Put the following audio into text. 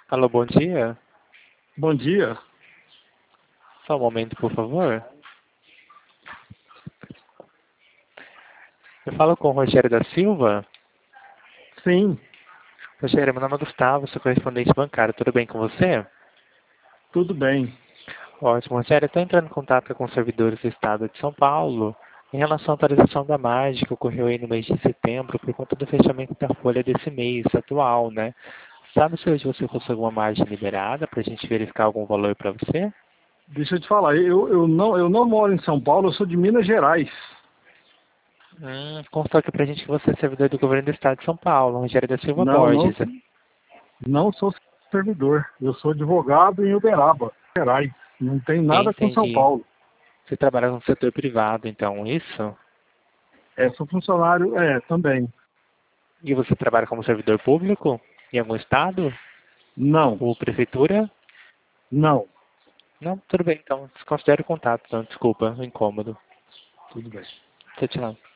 Alô, bom dia. Bom dia. Só um momento, por favor. Eu falo com o Rogério da Silva. Sim, Rogério, meu nome é Gustavo, sou correspondente bancário. Tudo bem com você? tudo bem. Ótimo, Rogério. Estou entrando em contato com os servidores do Estado de São Paulo em relação à atualização da margem que ocorreu aí no mês de setembro por conta do fechamento da folha desse mês atual, né? Sabe se hoje você conseguiu alguma margem liberada para a gente verificar algum valor para você? Deixa eu te falar, eu não moro em São Paulo, eu sou de Minas Gerais. Constou aqui para a gente que você é servidor do governo do Estado de São Paulo, Rogério da Silva Não, não, Borges. não sou servidor. Eu sou advogado em Uberaba, Gerais. Não tem nada com São Entendi. Paulo. Você trabalha no setor privado, então, isso? Sou funcionário, também. E você trabalha como servidor público em algum estado? Não, Ou prefeitura? não. Não, tudo bem, então. Desconsidere o contato, então. Desculpa, o incômodo. Tudo bem. Tchau, tchau.